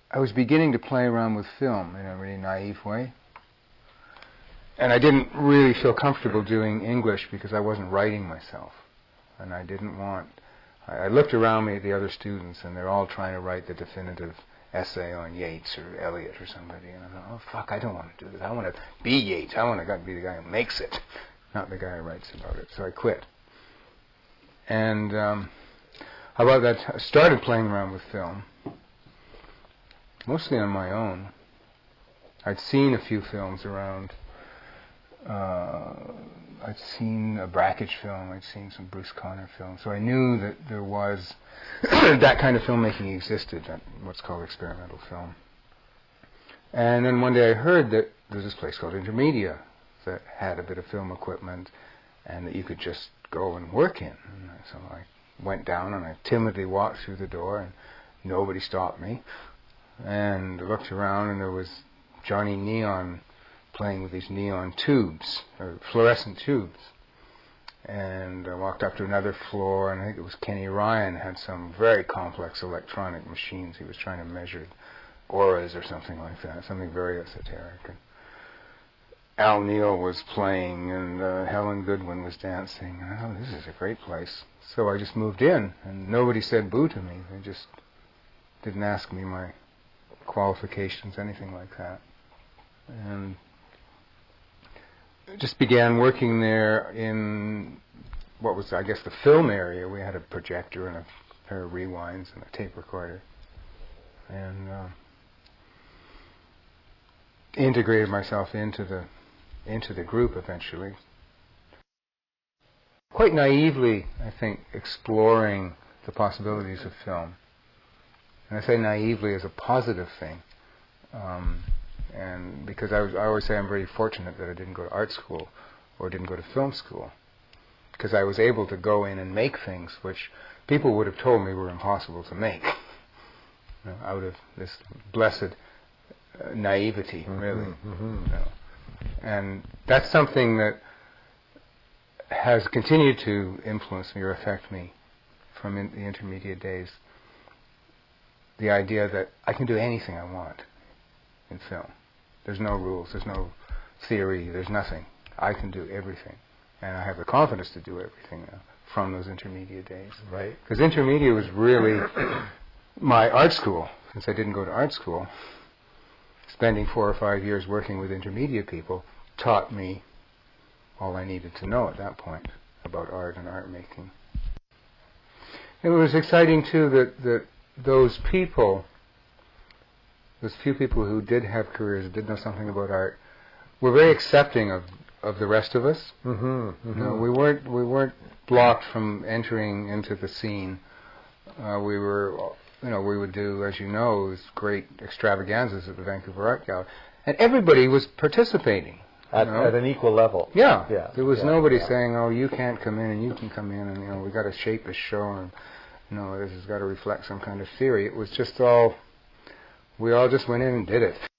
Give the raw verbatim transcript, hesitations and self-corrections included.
I was beginning to play around with film in a really naive way. And I didn't really feel comfortable doing English because I wasn't writing myself. And I didn't want... I, I looked around me at the other students, and they're all trying to write the definitive essay on Yeats or Eliot or somebody. And I thought, oh, fuck, I don't want to do this. I want to be Yeats. I want to be the guy who makes it, not the guy who writes about it. So I quit. And um, how about that? I started playing around with film, mostly on my own. I'd seen a few films around. Uh, I'd seen a Brakhage film. I'd seen some Bruce Conner films. So I knew that there was that kind of filmmaking existed, that what's called experimental film. And then one day I heard that there's this place called Intermedia that had a bit of film equipment and that you could just go and work in. And so I went down and I timidly walked through the door, and nobody stopped me. And I looked around, and there was Johnny Neon playing with these neon tubes, or fluorescent tubes. And I walked up to another floor, and I think it was Kenny Ryan had some very complex electronic machines. He was trying to measure auras or something like that, something very esoteric. And Al Neal was playing, and uh, Helen Goodwin was dancing. And I thought, this is a great place. So I just moved in, and nobody said boo to me. They just didn't ask me my qualifications, anything like that. And just began working there in what was, I guess, the film area. We had a projector and a pair of rewinds and a tape recorder. And uh, integrated myself into the into the group eventually. Quite naively, I think, exploring the possibilities of film. And I say naively as a positive thing. Um, And because I, was, I always say I'm very fortunate that I didn't go to art school or didn't go to film school, because I was able to go in and make things which people would have told me were impossible to make, you know, out of this blessed uh, naivety, mm-hmm, really. Mm-hmm. You know. And that's something that has continued to influence me or affect me from in the intermediate days. The idea that I can do anything I want in film. There's no rules, there's no theory, there's nothing. I can do everything. And I have the confidence to do everything now from those intermediate days. Right. Because intermediate was really my art school, since I didn't go to art school. Spending four or five years working with intermediate people taught me all I needed to know at that point about art and art making. It was exciting, too, that, that those people, those few people who did have careers, did know something about art, were very accepting of, of the rest of us. Mm-hmm, mm-hmm. You know, we weren't we weren't blocked from entering into the scene. Uh, we were, you know, we would do, as you know, these great extravaganzas at the Vancouver Art Gallery, and everybody was participating at, you know? at an equal level. Yeah, yeah. There was yeah, nobody yeah. saying, "Oh, you can't come in and you can come in," and you know, we got to shape this show, and you know, this has got to reflect some kind of theory. It was just all. We all just went in and did it.